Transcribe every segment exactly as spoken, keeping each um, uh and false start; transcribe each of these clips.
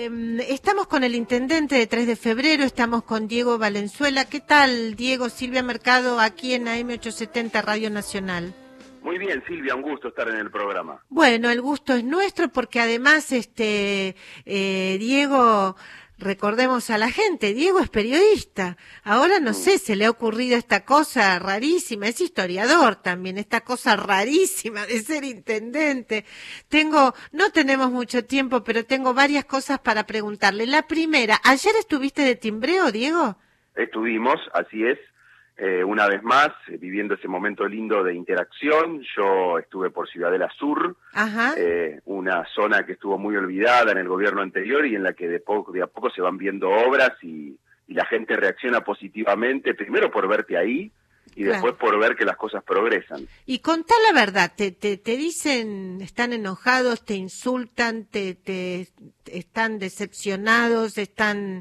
Eh, estamos con el intendente de tres de febrero, estamos con Diego Valenzuela. ¿Qué tal, Diego? Silvia Mercado, aquí en A M ochocientos setenta Radio Nacional. Muy bien, Silvia, un gusto estar en el programa. Bueno, el gusto es nuestro porque además, este, eh, Diego, recordemos a la gente, Diego es periodista. Ahora no mm. sé, se le ha ocurrido esta cosa rarísima, es historiador también, esta cosa rarísima de ser intendente. Tengo, no tenemos mucho tiempo, pero tengo varias cosas para preguntarle. La primera, ¿ayer estuviste de timbreo, Diego? Estuvimos, así es. Eh, una vez más, eh, viviendo ese momento lindo de interacción. Yo estuve por Ciudadela Sur, eh, una zona que estuvo muy olvidada en el gobierno anterior y en la que de, poco, de a poco se van viendo obras y, y la gente reacciona positivamente, primero por verte ahí y claro. después por ver que las cosas progresan. Y contá la verdad, te, te, te dicen, están enojados, te insultan, te, te, te están decepcionados, están...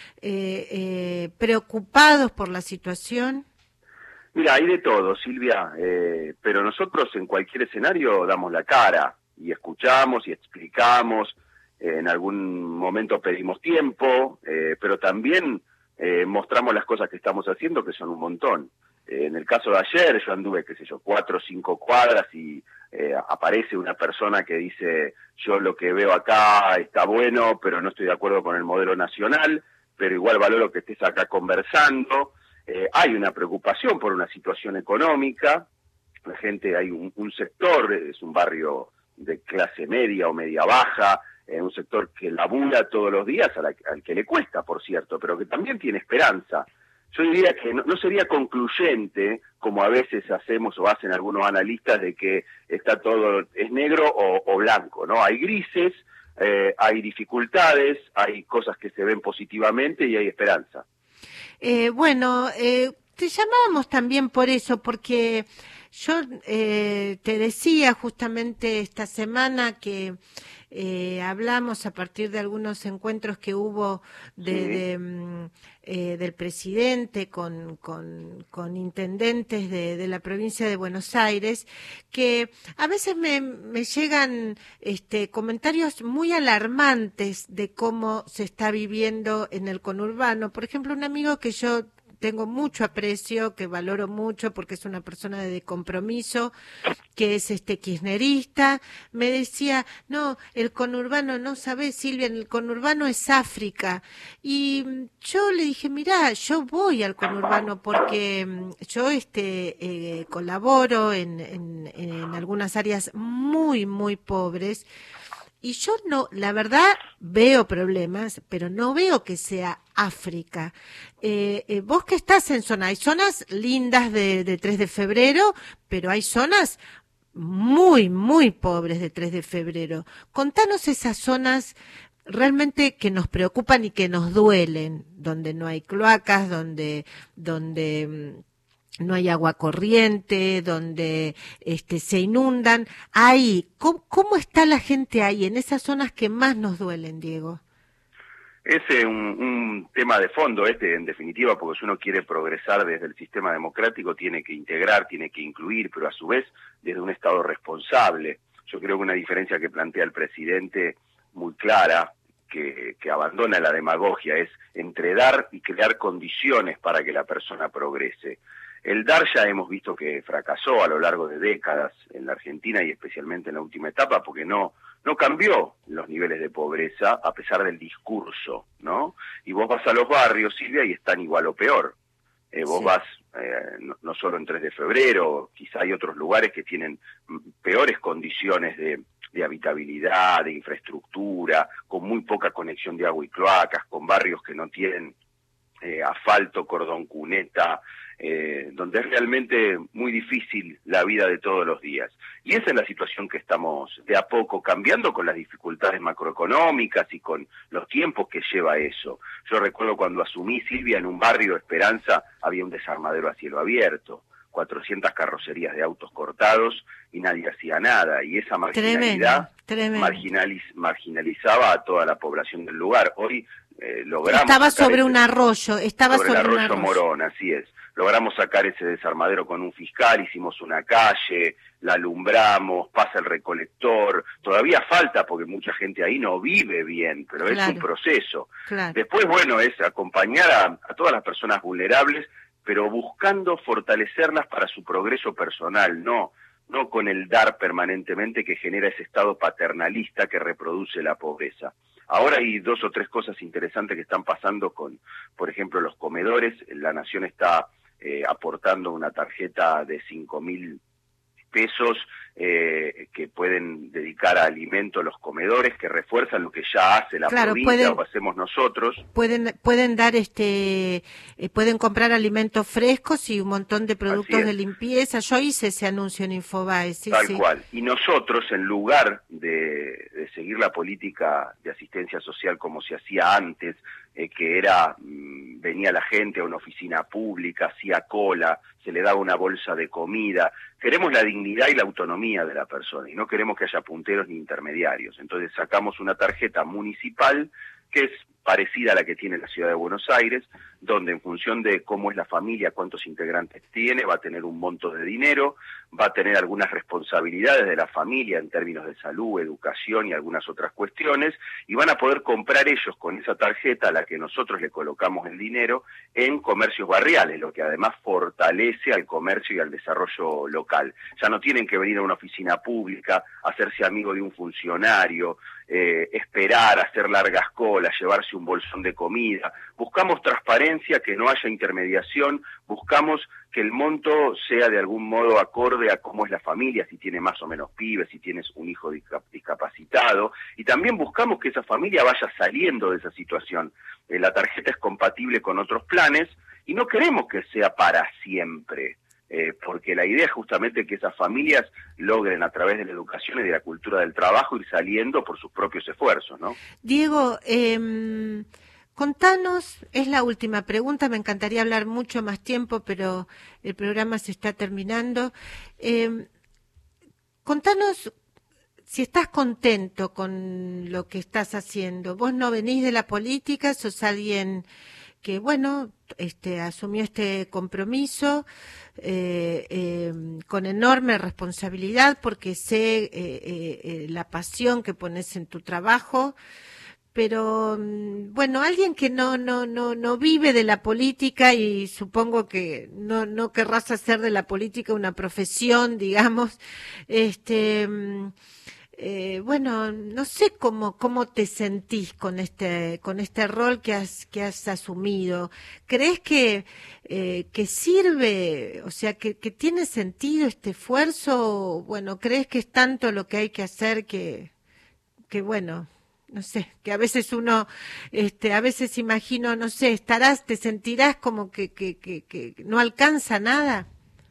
Eh, eh, preocupados por la situación. Mira, hay de todo, Silvia, eh, pero nosotros en cualquier escenario damos la cara y escuchamos y explicamos, eh, en algún momento pedimos tiempo, eh, pero también eh, mostramos las cosas que estamos haciendo, que son un montón. Eh, en el caso de ayer, yo anduve, qué sé yo, cuatro o cinco cuadras y eh, aparece una persona que dice, yo lo que veo acá está bueno, pero no estoy de acuerdo con el modelo nacional, pero igual valoro que estés acá conversando. Eh, hay una preocupación por una situación económica, la gente, hay un, un sector, es un barrio de clase media o media baja, eh, un sector que labura todos los días, a la, al que le cuesta, por cierto, pero que también tiene esperanza. Yo diría que no, no sería concluyente, como a veces hacemos o hacen algunos analistas, de que está todo, es negro o, o blanco, ¿no? Hay grises, Eh, hay dificultades, hay cosas que se ven positivamente y hay esperanza. Eh, bueno, eh, te llamábamos también por eso, porque yo eh, te decía justamente esta semana que eh, hablamos a partir de algunos encuentros que hubo de, sí. de, eh, del presidente con, con, con intendentes de, de la provincia de Buenos Aires, que a veces me, me llegan este, comentarios muy alarmantes de cómo se está viviendo en el conurbano. Por ejemplo, un amigo que yo tengo mucho aprecio, que valoro mucho porque es una persona de compromiso, que es este kirchnerista, me decía, no, el conurbano, no sabés, Silvia, el conurbano es África. Y yo le dije, mirá, yo voy al conurbano porque yo este eh, colaboro en, en, en algunas áreas muy, muy pobres. Y yo no, la verdad, veo problemas, pero no veo que sea África. Eh, eh, vos que estás en zona, hay zonas lindas de, de tres de febrero, pero hay zonas muy, muy pobres de tres de febrero. Contanos esas zonas realmente que nos preocupan y que nos duelen, donde no hay cloacas, donde, donde no hay agua corriente, donde este, se inundan. Ahí, ¿cómo, ¿cómo está la gente ahí, en esas zonas que más nos duelen, Diego? Es eh, un, un tema de fondo este, en definitiva, porque si uno quiere progresar desde el sistema democrático, tiene que integrar, tiene que incluir, pero a su vez desde un Estado responsable. Yo creo que una diferencia que plantea el presidente muy clara, que, que abandona la demagogia, es entre dar y crear condiciones para que la persona progrese. El dar ya hemos visto que fracasó a lo largo de décadas en la Argentina y especialmente en la última etapa porque no no cambió los niveles de pobreza a pesar del discurso, ¿no? Y vos vas a los barrios, Silvia, y están igual o peor. Eh, vos sí. vas eh, no, no solo en tres de febrero, quizá hay otros lugares que tienen peores condiciones de, de habitabilidad, de infraestructura, con muy poca conexión de agua y cloacas, con barrios que no tienen eh, asfalto, cordón cuneta, Eh, donde es realmente muy difícil la vida de todos los días. Y esa es la situación que estamos de a poco cambiando con las dificultades macroeconómicas y con los tiempos que lleva eso. Yo recuerdo cuando asumí, Silvia, en un barrio Esperanza había un desarmadero a cielo abierto. cuatrocientas carrocerías de autos cortados y nadie hacía nada, y esa marginalidad tremendo, tremendo. Marginaliz, marginalizaba a toda la población del lugar. Hoy eh, logramos... Estaba sobre ese, un arroyo, estaba sobre, sobre el arroyo, un arroyo Morón, así es. Logramos sacar ese desarmadero con un fiscal, hicimos una calle, la alumbramos, pasa el recolector, todavía falta porque mucha gente ahí no vive bien, pero claro, es un proceso. Claro. Después, bueno, es acompañar a, a todas las personas vulnerables, pero buscando fortalecerlas para su progreso personal, no, no con el dar permanentemente que genera ese estado paternalista que reproduce la pobreza. Ahora hay dos o tres cosas interesantes que están pasando con, por ejemplo, los comedores. La Nación está eh, aportando una tarjeta de cinco mil pesos eh, que pueden dedicar a alimento a los comedores, que refuerzan lo que ya hace la claro, provincia pueden, o hacemos nosotros. Pueden pueden dar este eh, pueden comprar alimentos frescos y un montón de productos de limpieza. Yo hice ese anuncio en Infobae, sí, Tal sí. cual. Y nosotros, en lugar de, de seguir la política de asistencia social como se hacía antes, eh, que era, mmm, venía la gente a una oficina pública, hacía cola, se le daba una bolsa de comida. Queremos la dignidad y la autonomía de la persona y no queremos que haya punteros ni intermediarios. Entonces sacamos una tarjeta municipal que es parecida a la que tiene la Ciudad de Buenos Aires, donde en función de cómo es la familia, cuántos integrantes tiene, va a tener un monto de dinero, va a tener algunas responsabilidades de la familia en términos de salud, educación y algunas otras cuestiones, y van a poder comprar ellos con esa tarjeta a la que nosotros le colocamos el dinero en comercios barriales, lo que además fortalece al comercio y al desarrollo local. Ya no tienen que venir a una oficina pública, hacerse amigo de un funcionario, eh, esperar, hacer largas colas, llevarse un bolsón de comida. Buscamos transparencia, que no haya intermediación, buscamos que el monto sea de algún modo acorde a cómo es la familia, si tiene más o menos pibes, si tienes un hijo discapacitado, y también buscamos que esa familia vaya saliendo de esa situación. Eh, la tarjeta es compatible con otros planes y no queremos que sea para siempre. Eh, porque la idea es justamente que esas familias logren a través de la educación y de la cultura del trabajo ir saliendo por sus propios esfuerzos, ¿no? Diego, eh, contanos, es la última pregunta, me encantaría hablar mucho más tiempo, pero el programa se está terminando. Eh, contanos si estás contento con lo que estás haciendo. Vos no venís de la política, sos alguien que, bueno, este, asumió este compromiso eh, eh, con enorme responsabilidad, porque sé eh, eh, la pasión que pones en tu trabajo, pero bueno, alguien que no no no no vive de la política, y supongo que no no querrás hacer de la política una profesión, digamos, este Eh, bueno, no sé cómo cómo te sentís con este con este rol que has que has asumido. ¿Crees que eh, que sirve, o sea, que, que tiene sentido este esfuerzo? Bueno, ¿crees que es tanto lo que hay que hacer que que bueno, no sé, que a veces uno, este, a veces imagino, no sé, estarás, te sentirás como que que que, que no alcanza nada?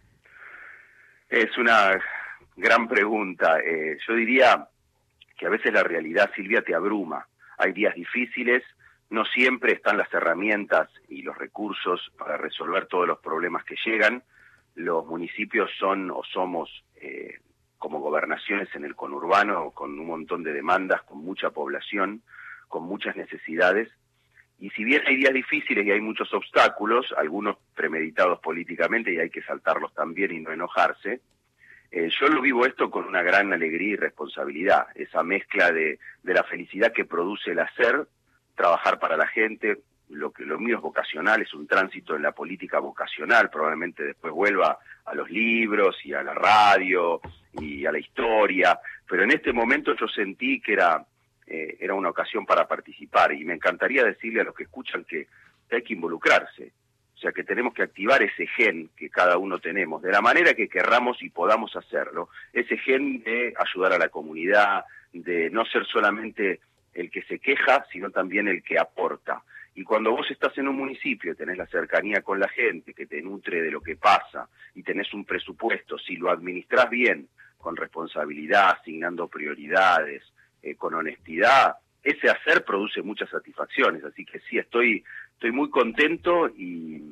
Es una gran pregunta. Eh, yo diría que a veces la realidad, Silvia, te abruma. Hay días difíciles, no siempre están las herramientas y los recursos para resolver todos los problemas que llegan. Los municipios son o somos eh, como gobernaciones en el conurbano, con un montón de demandas, con mucha población, con muchas necesidades. Y si bien hay días difíciles y hay muchos obstáculos, algunos premeditados políticamente, y hay que saltarlos también y no enojarse, Eh, yo lo vivo esto con una gran alegría y responsabilidad, esa mezcla de, de la felicidad que produce el hacer, trabajar para la gente. Lo que lo mío es vocacional, es un tránsito en la política vocacional, probablemente después vuelva a los libros y a la radio y a la historia, pero en este momento yo sentí que era, eh, era una ocasión para participar, y me encantaría decirle a los que escuchan que hay que involucrarse. O sea, que tenemos que activar ese gen que cada uno tenemos, de la manera que querramos y podamos hacerlo. Ese gen de ayudar a la comunidad, de no ser solamente el que se queja, sino también el que aporta. Y cuando vos estás en un municipio, tenés la cercanía con la gente, que te nutre de lo que pasa, y tenés un presupuesto, si lo administrás bien, con responsabilidad, asignando prioridades, eh, con honestidad, ese hacer produce muchas satisfacciones. Así que sí, estoy... Estoy muy contento y,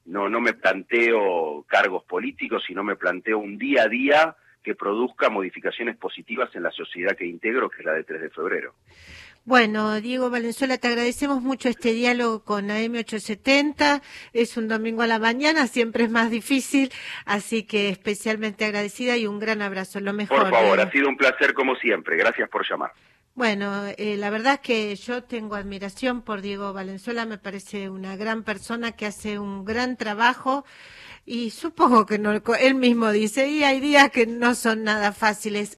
no, no me planteo cargos políticos, sino me planteo un día a día que produzca modificaciones positivas en la sociedad que integro, que es la de tres de febrero. Bueno, Diego Valenzuela, te agradecemos mucho este diálogo con A M ochocientos setenta. Es un domingo a la mañana, siempre es más difícil, así que especialmente agradecida y un gran abrazo. Lo mejor. Por favor, Diego. Ha sido un placer como siempre. Gracias por llamar. Bueno, eh, la verdad es que yo tengo admiración por Diego Valenzuela, me parece una gran persona que hace un gran trabajo y supongo que no, él mismo dice, y hay días que no son nada fáciles.